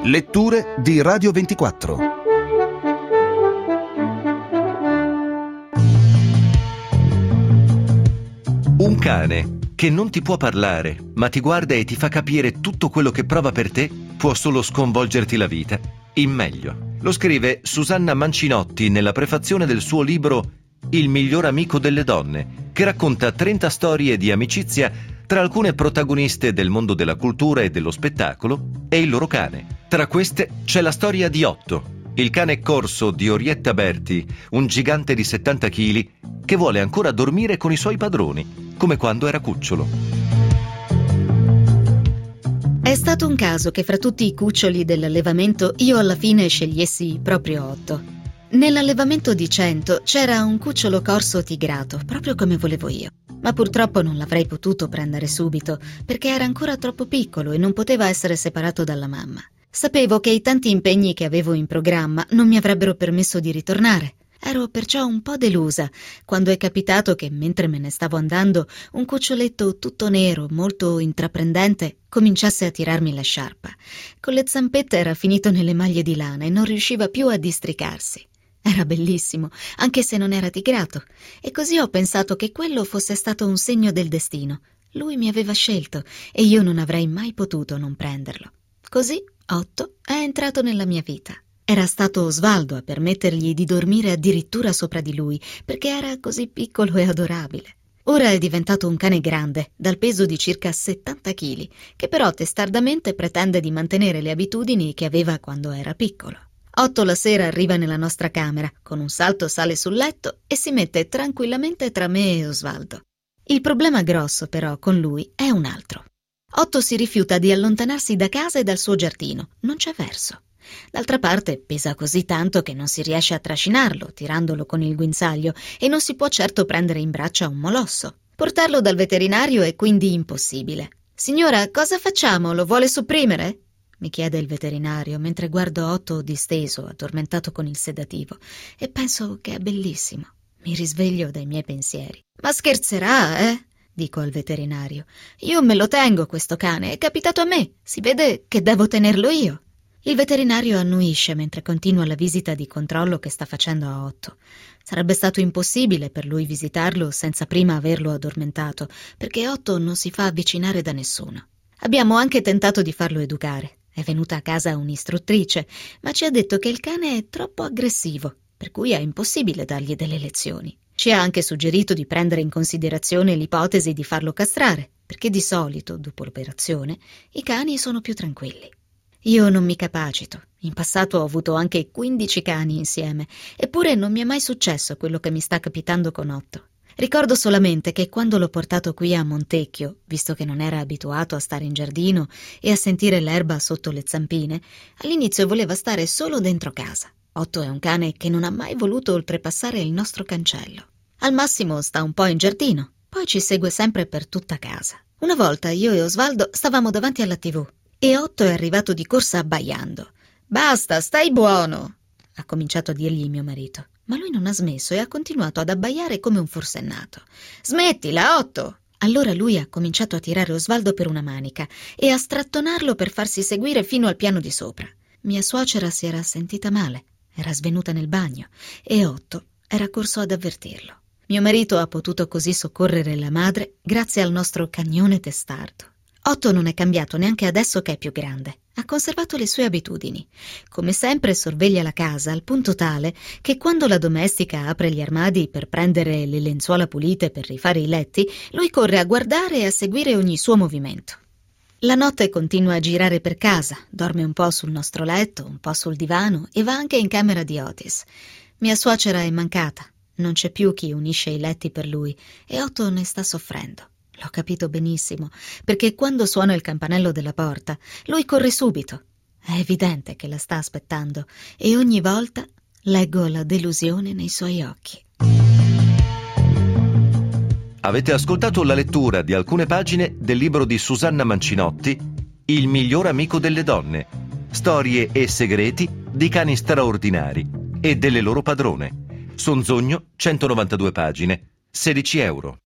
Letture di Radio 24. Un cane che non ti può parlare, ma ti guarda e ti fa capire tutto quello che prova per te, può solo sconvolgerti la vita in meglio. Lo scrive Susanna Mancinotti nella prefazione del suo libro Il miglior amico delle donne, che racconta 30 storie di amicizia tra alcune protagoniste del mondo della cultura e dello spettacolo e il loro cane. Tra queste c'è la storia di Otto, il cane corso di Orietta Berti, un gigante di 70 kg che vuole ancora dormire con i suoi padroni, come quando era cucciolo. È stato un caso che fra tutti i cuccioli dell'allevamento io alla fine scegliessi proprio Otto. Nell'allevamento di 100 c'era un cucciolo corso tigrato, proprio come volevo io. Ma purtroppo non l'avrei potuto prendere subito, perché era ancora troppo piccolo e non poteva essere separato dalla mamma. Sapevo che i tanti impegni che avevo in programma non mi avrebbero permesso di ritornare. Ero perciò un po' delusa quando è capitato che, mentre me ne stavo andando, un cuccioletto tutto nero, molto intraprendente, cominciasse a tirarmi la sciarpa. Con le zampette era finito nelle maglie di lana e non riusciva più a districarsi. Era bellissimo, anche se non era tigrato, e così ho pensato che quello fosse stato un segno del destino. Lui mi aveva scelto e io non avrei mai potuto non prenderlo. Così Otto è entrato nella mia vita. Era stato Osvaldo a permettergli di dormire addirittura sopra di lui, perché era così piccolo e adorabile. Ora è diventato un cane grande, dal peso di circa 70 kg, che però testardamente pretende di mantenere le abitudini che aveva quando era piccolo. Otto la sera arriva nella nostra camera, con un salto sale sul letto e si mette tranquillamente tra me e Osvaldo. Il problema grosso però con lui è un altro. Otto si rifiuta di allontanarsi da casa e dal suo giardino, non c'è verso. D'altra parte pesa così tanto che non si riesce a trascinarlo, tirandolo con il guinzaglio, e non si può certo prendere in braccia un molosso. Portarlo dal veterinario è quindi impossibile. «Signora, cosa facciamo? Lo vuole sopprimere?» mi chiede il veterinario, mentre guardo Otto disteso, addormentato con il sedativo, e penso che è bellissimo. Mi risveglio dai miei pensieri. «Ma scherzerà, eh?» dico al veterinario. «Io me lo tengo questo cane, è capitato a me, si vede che devo tenerlo io». Il veterinario annuisce mentre continua la visita di controllo che sta facendo a Otto. Sarebbe stato impossibile per lui visitarlo senza prima averlo addormentato, perché Otto non si fa avvicinare da nessuno. Abbiamo anche tentato di farlo educare. È venuta a casa un'istruttrice, ma ci ha detto che il cane è troppo aggressivo, per cui è impossibile dargli delle lezioni. Ci ha anche suggerito di prendere in considerazione l'ipotesi di farlo castrare, perché di solito, dopo l'operazione, i cani sono più tranquilli. Io non mi capacito. In passato ho avuto anche 15 cani insieme, eppure non mi è mai successo quello che mi sta capitando con Otto. Ricordo solamente che quando l'ho portato qui a Montecchio, visto che non era abituato a stare in giardino e a sentire l'erba sotto le zampine, all'inizio voleva stare solo dentro casa. Otto è un cane che non ha mai voluto oltrepassare il nostro cancello. Al massimo sta un po' in giardino, poi ci segue sempre per tutta casa. Una volta io e Osvaldo stavamo davanti alla TV e Otto è arrivato di corsa abbaiando. «Basta, stai buono!» ha cominciato a dirgli mio marito. Ma lui non ha smesso e ha continuato ad abbaiare come un forsennato. «Smettila, Otto!» Allora lui ha cominciato a tirare Osvaldo per una manica e a strattonarlo per farsi seguire fino al piano di sopra. Mia suocera si era sentita male, era svenuta nel bagno e Otto era corso ad avvertirlo. Mio marito ha potuto così soccorrere la madre grazie al nostro cagnone testardo. Otto non è cambiato neanche adesso che è più grande. Ha conservato le sue abitudini. Come sempre sorveglia la casa al punto tale che quando la domestica apre gli armadi per prendere le lenzuola pulite per rifare i letti, lui corre a guardare e a seguire ogni suo movimento. La notte continua a girare per casa, dorme un po' sul nostro letto, un po' sul divano e va anche in camera di Otis. Mia suocera è mancata, non c'è più chi unisce i letti per lui e Otto ne sta soffrendo. L'ho capito benissimo, perché quando suona il campanello della porta, lui corre subito. È evidente che la sta aspettando e ogni volta leggo la delusione nei suoi occhi. Avete ascoltato la lettura di alcune pagine del libro di Susanna Mancinotti, Il miglior amico delle donne, storie e segreti di cani straordinari e delle loro padrone. Sonzogno, 192 pagine, €16.